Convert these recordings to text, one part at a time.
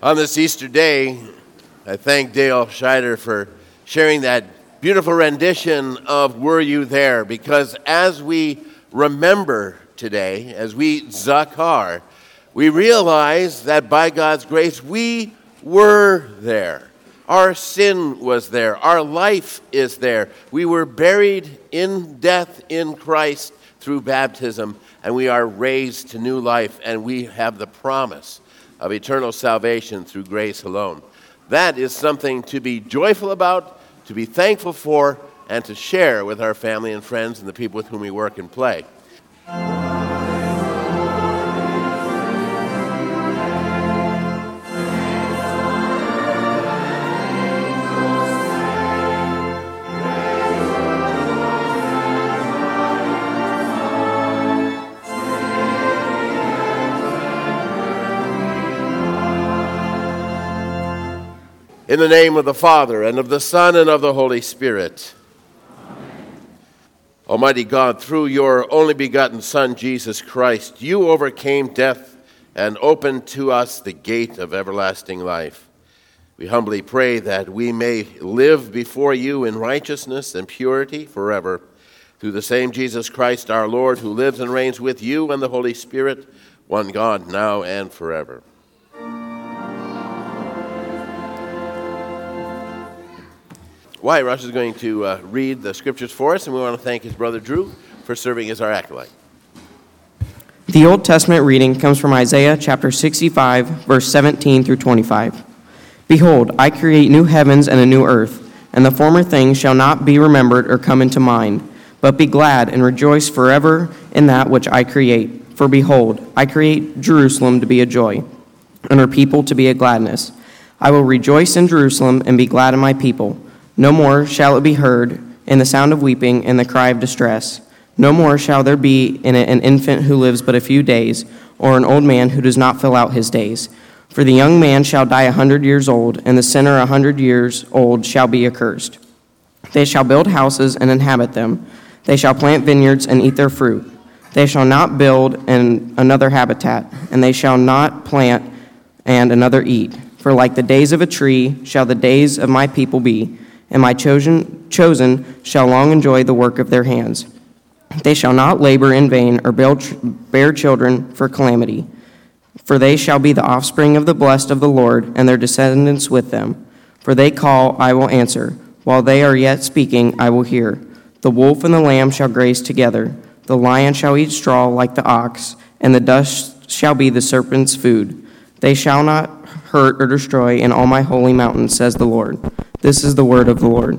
On this Easter day, I thank Dale Scheider for sharing that beautiful rendition of Were You There? Because as we remember today, as we zakar, we realize that by God's grace, we were there. Our sin was there. Our life is there. We were buried in death in Christ through baptism, and we are raised to new life, and we have the promise of eternal salvation through grace alone. That is something to be joyful about, to be thankful for, and to share with our family and friends and the people with whom we work and play. In the name of the Father, and of the Son, and of the Holy Spirit. Amen. Almighty God, through your only begotten Son, Jesus Christ, you overcame death and opened to us the gate of everlasting life. We humbly pray that we may live before you in righteousness and purity forever, through the same Jesus Christ our Lord, who lives and reigns with you and the Holy Spirit, one God, now and forever. Wyatt Rush is going to read the scriptures for us, and we want to thank his brother Drew for serving as our acolyte. The Old Testament reading comes from Isaiah chapter 65, verse 17 through 25. Behold, I create new heavens and a new earth, and the former things shall not be remembered or come into mind. But be glad and rejoice forever in that which I create. For behold, I create Jerusalem to be a joy, and her people to be a gladness. I will rejoice in Jerusalem and be glad in my people. No more shall it be heard in the sound of weeping and the cry of distress. No more shall there be in it an infant who lives but a few days, or an old man who does not fill out his days. For the young man shall die 100 years old, and the sinner 100 years old shall be accursed. They shall build houses and inhabit them. They shall plant vineyards and eat their fruit. They shall not build another habitat, and they shall not plant and another eat. For like the days of a tree shall the days of my people be, and my chosen shall long enjoy the work of their hands. They shall not labor in vain or bear children for calamity. For they shall be the offspring of the blessed of the Lord, and their descendants with them. For they call, I will answer. While they are yet speaking, I will hear. The wolf and the lamb shall graze together. The lion shall eat straw like the ox, and the dust shall be the serpent's food. They shall not hurt or destroy in all my holy mountain, says the Lord. This is the word of the Lord.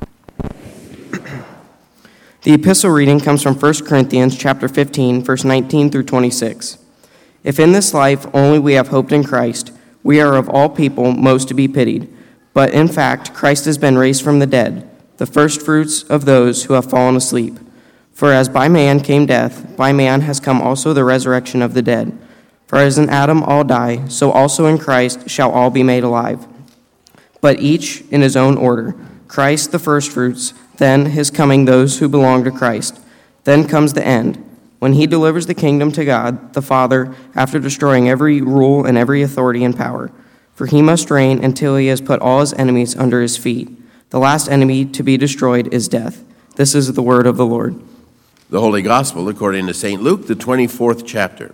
The epistle reading comes from 1 Corinthians chapter 15, verse 19 through 26. If in this life only we have hoped in Christ, we are of all people most to be pitied. But in fact, Christ has been raised from the dead, the first fruits of those who have fallen asleep. For as by man came death, by man has come also the resurrection of the dead. For as in Adam all die, so also in Christ shall all be made alive. But each in his own order. Christ the firstfruits, then his coming those who belong to Christ. Then comes the end, when he delivers the kingdom to God, the Father, after destroying every rule and every authority and power. For he must reign until he has put all his enemies under his feet. The last enemy to be destroyed is death. This is the word of the Lord. The Holy Gospel according to St. Luke, the 24th chapter.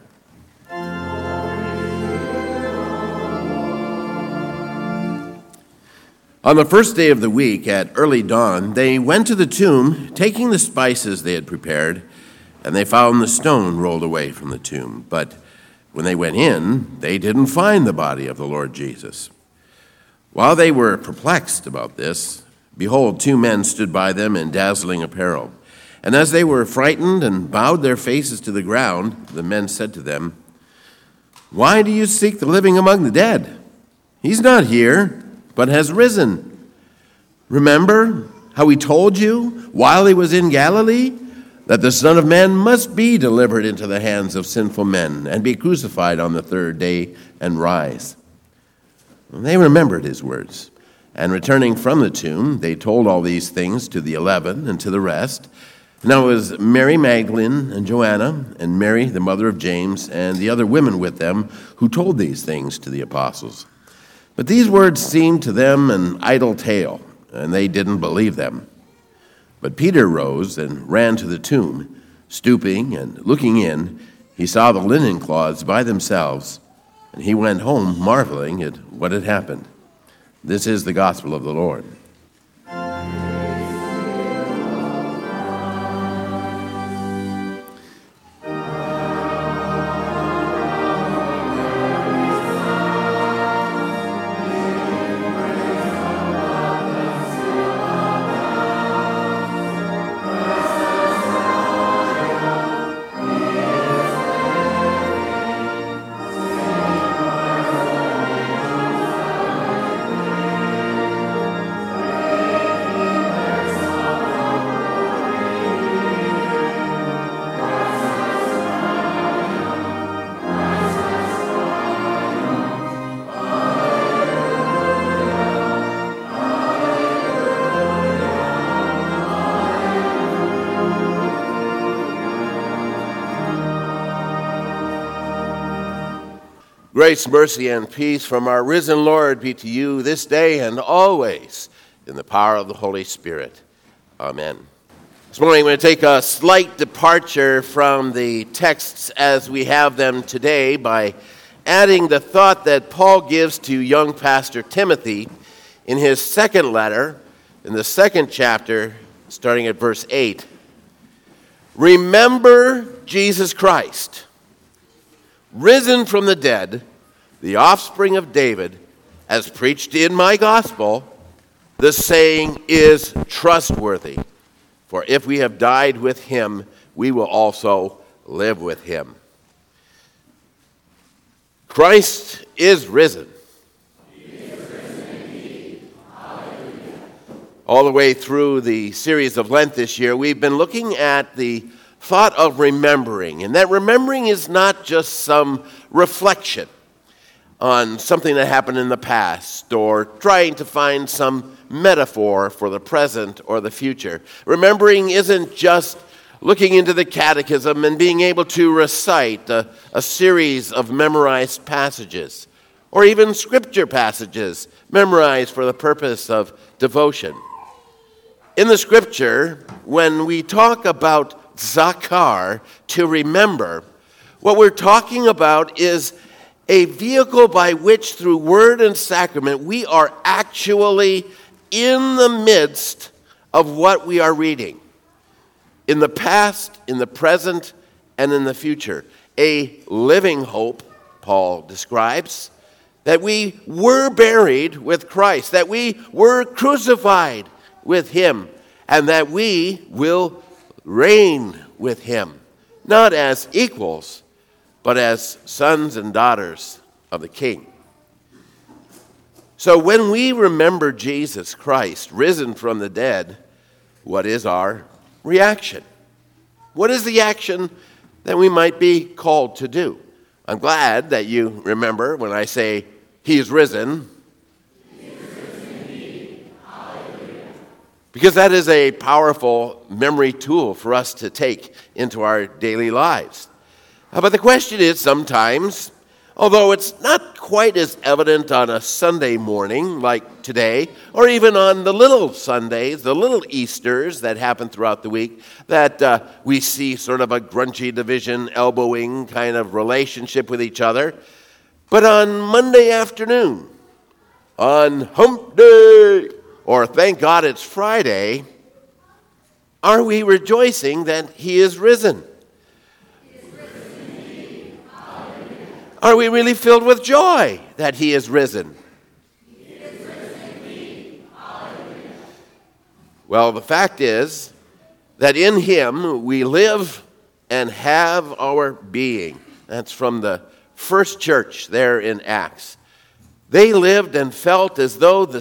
On the first day of the week, at early dawn, they went to the tomb, taking the spices they had prepared, and they found the stone rolled away from the tomb. But when they went in, they didn't find the body of the Lord Jesus. While they were perplexed about this, behold, two men stood by them in dazzling apparel. And as they were frightened and bowed their faces to the ground, the men said to them, "Why do you seek the living among the dead? He's not here, but has risen. Remember how he told you while he was in Galilee that the Son of Man must be delivered into the hands of sinful men and be crucified on the third day and rise." And they remembered his words, and returning from the tomb, they told all these things to the 11 and to the rest. Now it was Mary Magdalene and Joanna and Mary, the mother of James, and the other women with them who told these things to the apostles. But these words seemed to them an idle tale, and they didn't believe them. But Peter rose and ran to the tomb. Stooping and looking in, he saw the linen cloths by themselves, and he went home marveling at what had happened. This is the gospel of the Lord. Grace, mercy, and peace from our risen Lord be to you this day and always in the power of the Holy Spirit. Amen. This morning I'm going to take a slight departure from the texts as we have them today by adding the thought that Paul gives to young pastor Timothy in his second letter, in the second chapter, starting at verse 8. Remember Jesus Christ, risen from the dead, the offspring of David, as preached in my gospel. The saying is trustworthy. For if we have died with him, we will also live with him. Christ is risen. He is risen indeed. Hallelujah. All the way through the series of Lent this year, we've been looking at the thought of remembering, and that remembering is not just some reflection on something that happened in the past or trying to find some metaphor for the present or the future. Remembering isn't just looking into the catechism and being able to recite a series of memorized passages or even scripture passages memorized for the purpose of devotion. In the scripture, when we talk about zakar, to remember, what we're talking about is a vehicle by which through word and sacrament we are actually in the midst of what we are reading. In the past, in the present, and in the future. A living hope, Paul describes, that we were buried with Christ, that we were crucified with him, and that we will reign with him, not as equals, but as sons and daughters of the King. So when we remember Jesus Christ, risen from the dead, what is our reaction? What is the action that we might be called to do? I'm glad that you remember when I say, he is risen. He is risen indeed. Hallelujah. Because that is a powerful memory tool for us to take into our daily lives. But the question is sometimes, although it's not quite as evident on a Sunday morning like today, or even on the little Sundays, the little Easters that happen throughout the week, that we see sort of a grungy division, elbowing kind of relationship with each other. But on Monday afternoon, on Hump Day, or thank God it's Friday, are we rejoicing that he is risen? Are we really filled with joy that he is risen? He is risen indeed. Hallelujah. Well, the fact is that in him we live and have our being. That's from the first church there in Acts. They lived and felt as though the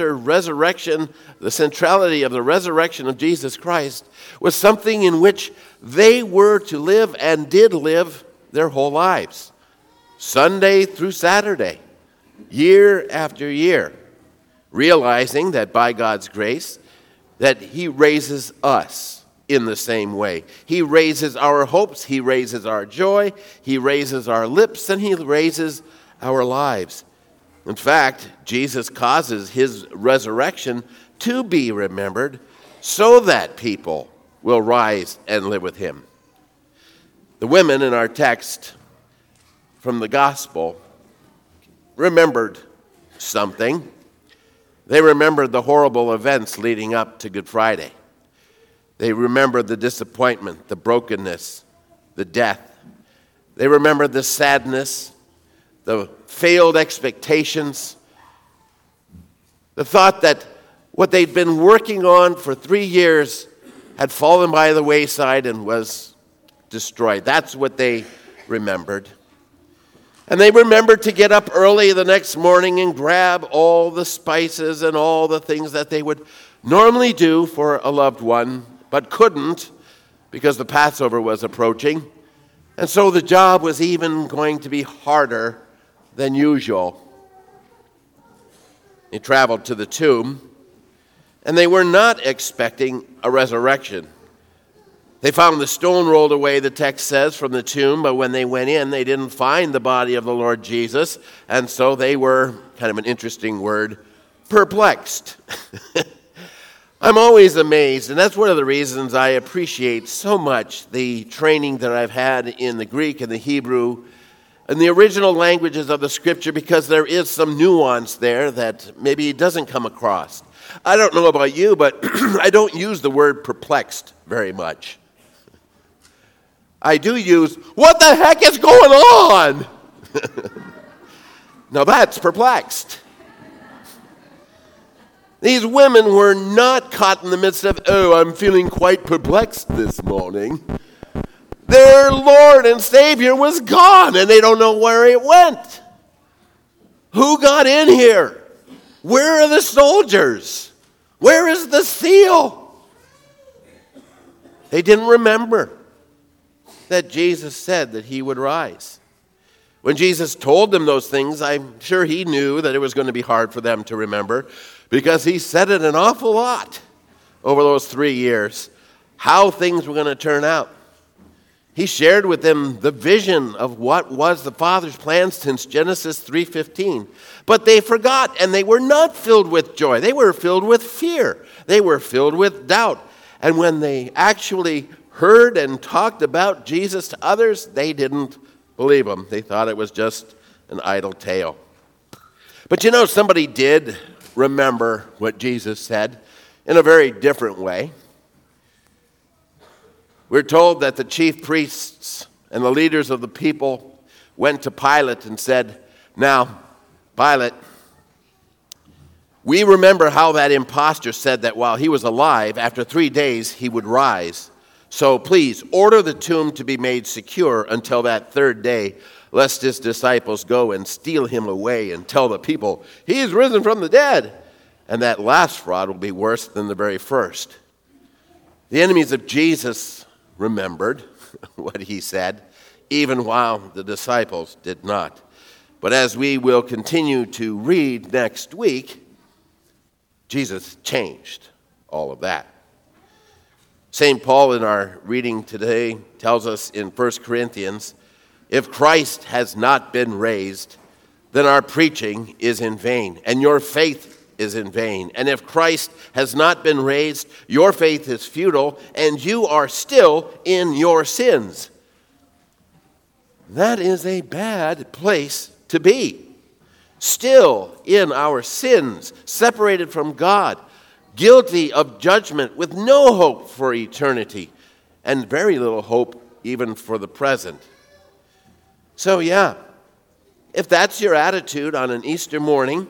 centrality of the resurrection of Jesus Christ was something in which they were to live and did live their whole lives. Sunday through Saturday, year after year, realizing that by God's grace, that he raises us in the same way. He raises our hopes, he raises our joy, he raises our lips, and he raises our lives. In fact, Jesus causes his resurrection to be remembered so that people will rise and live with him. The women in our text from the gospel remembered something. They remembered the horrible events leading up to Good Friday. They remembered the disappointment, the brokenness, the death. They remembered the sadness, the failed expectations, the thought that what they'd been working on for 3 years had fallen by the wayside and was destroyed. That's what they remembered. And they remembered to get up early the next morning and grab all the spices and all the things that they would normally do for a loved one, but couldn't because the Passover was approaching. And so the job was even going to be harder than usual. They traveled to the tomb, and they were not expecting a resurrection. They found the stone rolled away, the text says, from the tomb, but when they went in, they didn't find the body of the Lord Jesus, and so they were, kind of an interesting word, perplexed. I'm always amazed, and that's one of the reasons I appreciate so much the training that I've had in the Greek and the Hebrew and the original languages of the Scripture, because there is some nuance there that maybe doesn't come across. I don't know about you, but I don't use the word perplexed very much. I do use, what the heck is going on? Now that's perplexed. These women were not caught in the midst of, I'm feeling quite perplexed this morning. Their Lord and Savior was gone, and they don't know where it went. Who got in here? Where are the soldiers? Where is the seal? They didn't remember that Jesus said that he would rise. When Jesus told them those things, I'm sure he knew that it was going to be hard for them to remember, because he said it an awful lot over those 3 years, how things were going to turn out. He shared with them the vision of what was the Father's plan since Genesis 3:15. But they forgot, and they were not filled with joy. They were filled with fear. They were filled with doubt. And when they actually heard and talked about Jesus to others, they didn't believe him. They thought it was just an idle tale. But you know, somebody did remember what Jesus said in a very different way. We're told that the chief priests and the leaders of the people went to Pilate and said, "Now, Pilate, we remember how that impostor said that while he was alive, after 3 days he would rise. So please order the tomb to be made secure until that third day, lest his disciples go and steal him away and tell the people, 'He's risen from the dead.' And that last fraud will be worse than the very first." The enemies of Jesus remembered what he said, even while the disciples did not. But as we will continue to read next week, Jesus changed all of that. St. Paul in our reading today tells us in 1 Corinthians, if Christ has not been raised, then our preaching is in vain, and your faith is in vain. And if Christ has not been raised, your faith is futile, and you are still in your sins. That is a bad place to be. Still in our sins, separated from God, guilty of judgment, with no hope for eternity, and very little hope even for the present. So yeah, if that's your attitude on an Easter morning,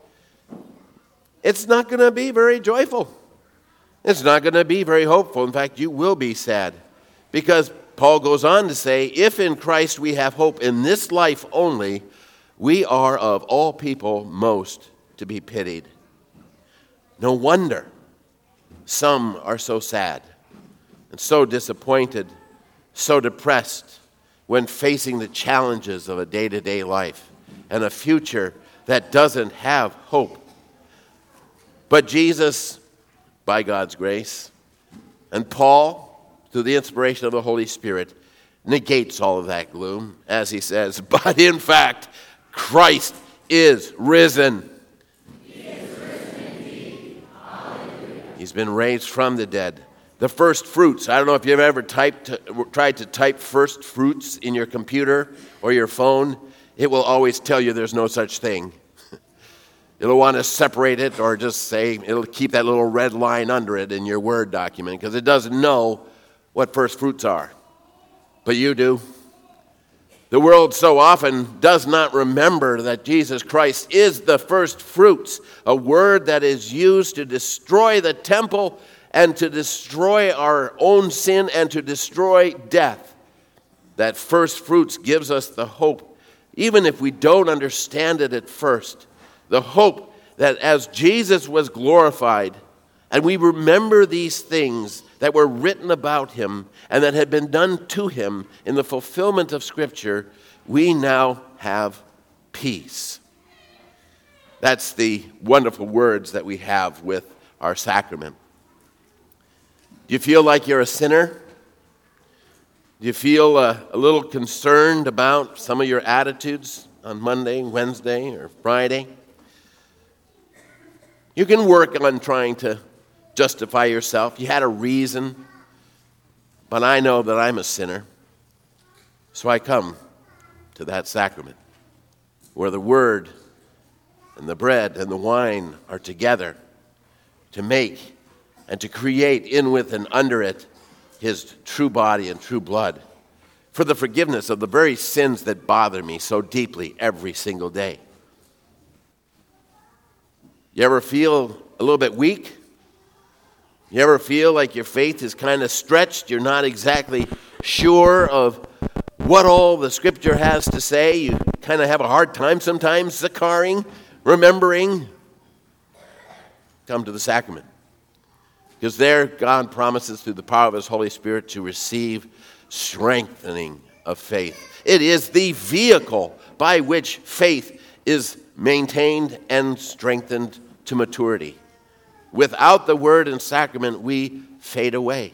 it's not going to be very joyful. It's not going to be very hopeful. In fact, you will be sad. Because Paul goes on to say, if in Christ we have hope in this life only, we are of all people most to be pitied. No wonder some are so sad and so disappointed, so depressed when facing the challenges of a day-to-day life and a future that doesn't have hope. But Jesus, by God's grace, and Paul, through the inspiration of the Holy Spirit, negates all of that gloom, as he says, but in fact, Christ is risen. He is risen indeed. Hallelujah. He's been raised from the dead. The first fruits. I don't know if you've ever tried to type first fruits in your computer or your phone. It will always tell you there's no such thing. It'll want to separate it or just say, it'll keep that little red line under it in your Word document because it doesn't know what first fruits are. But you do. The world so often does not remember that Jesus Christ is the first fruits, a word that is used to destroy the temple and to destroy our own sin and to destroy death. That first fruits gives us the hope, even if we don't understand it at first, the hope that as Jesus was glorified, and we remember these things that were written about him and that had been done to him in the fulfillment of Scripture, we now have peace. That's the wonderful words that we have with our sacrament. Do you feel like you're a sinner? Do you feel a little concerned about some of your attitudes on Monday, Wednesday, or Friday? You can work on trying to justify yourself. You had a reason, but I know that I'm a sinner. So I come to that sacrament where the word and the bread and the wine are together to make and to create in, with, and under it his true body and true blood for the forgiveness of the very sins that bother me so deeply every single day. You ever feel a little bit weak? You ever feel like your faith is kind of stretched? You're not exactly sure of what all the Scripture has to say. You kind of have a hard time sometimes zakaring, remembering. Come to the sacrament. Because there God promises through the power of his Holy Spirit to receive strengthening of faith. It is the vehicle by which faith is maintained and strengthened to maturity. Without the word and sacrament, we fade away.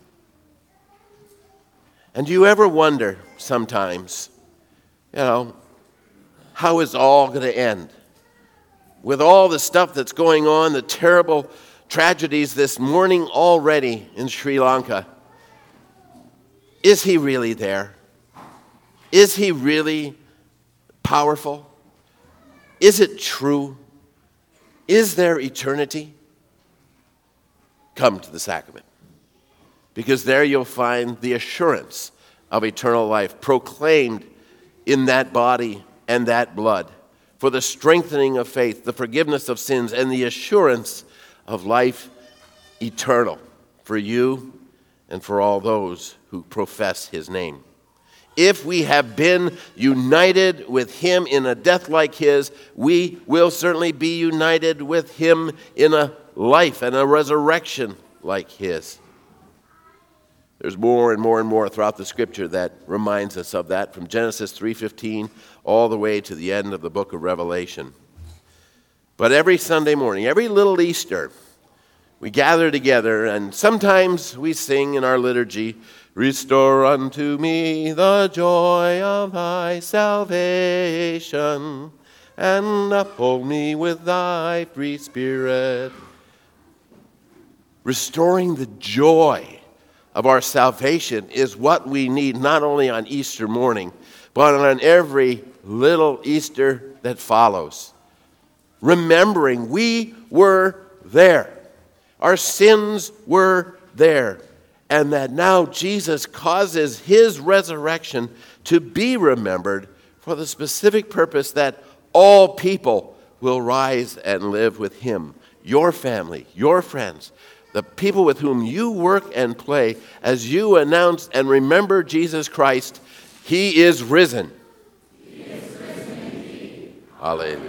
And do you ever wonder sometimes, how is all going to end? With all the stuff that's going on, the terrible tragedies this morning already in Sri Lanka, is he really there? Is he really powerful? Is it true? Is there eternity? Come to the sacrament, because there you'll find the assurance of eternal life proclaimed in that body and that blood for the strengthening of faith, the forgiveness of sins, and the assurance of life eternal for you and for all those who profess his name. If we have been united with him in a death like his, we will certainly be united with him in a life and a resurrection like his. There's more and more and more throughout the Scripture that reminds us of that, from Genesis 3:15 all the way to the end of the book of Revelation. But every Sunday morning, every little Easter, we gather together, and sometimes we sing in our liturgy, "Restore unto me the joy of thy salvation, and uphold me with thy free spirit." Restoring the joy of our salvation is what we need, not only on Easter morning, but on every little Easter that follows. Remembering we were there. Our sins were there. And that now Jesus causes his resurrection to be remembered for the specific purpose that all people will rise and live with him. Your family, your friends, the people with whom you work and play, as you announce and remember Jesus Christ, he is risen. He is risen indeed. Hallelujah.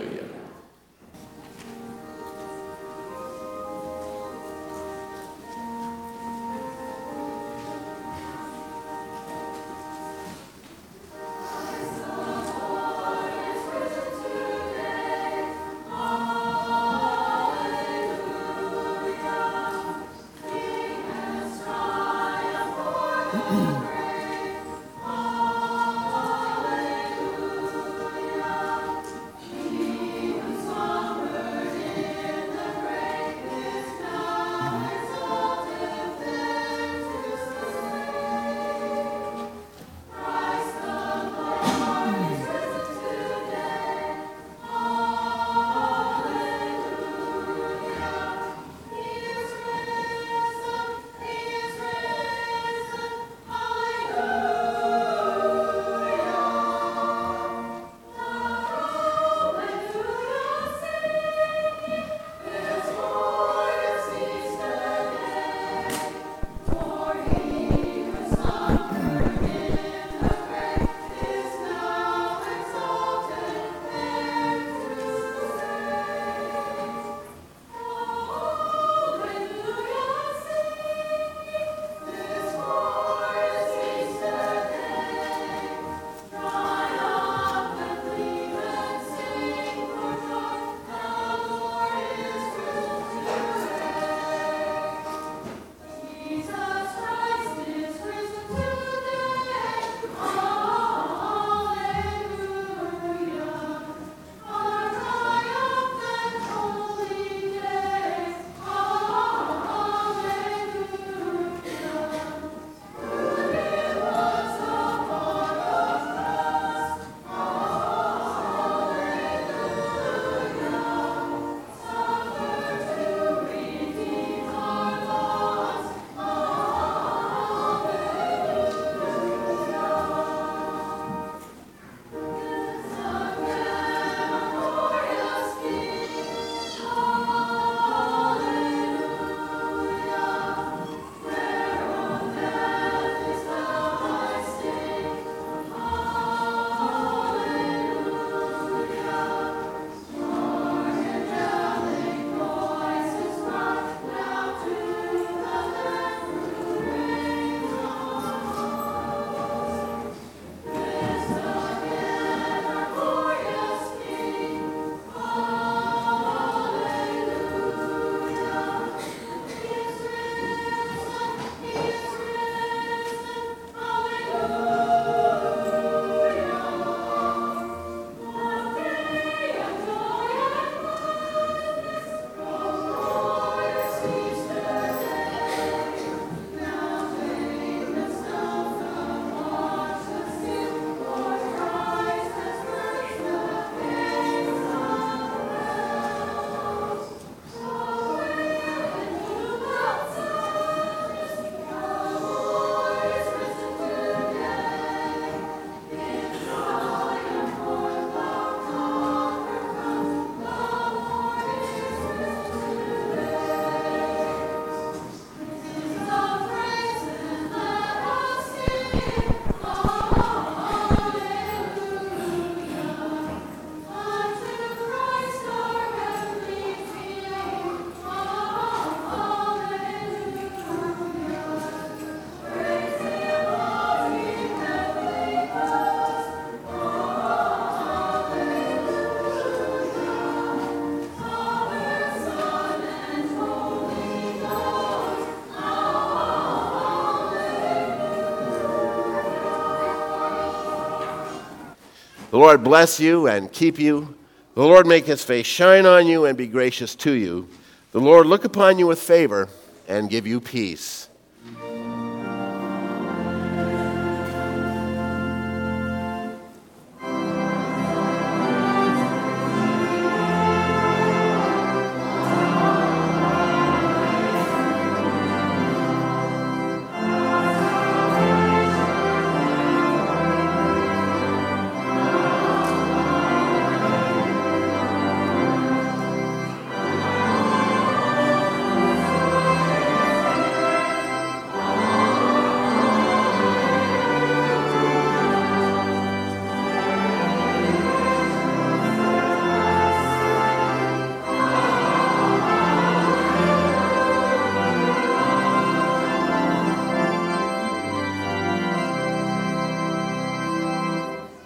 The Lord bless you and keep you. The Lord make his face shine on you and be gracious to you. The Lord look upon you with favor and give you peace.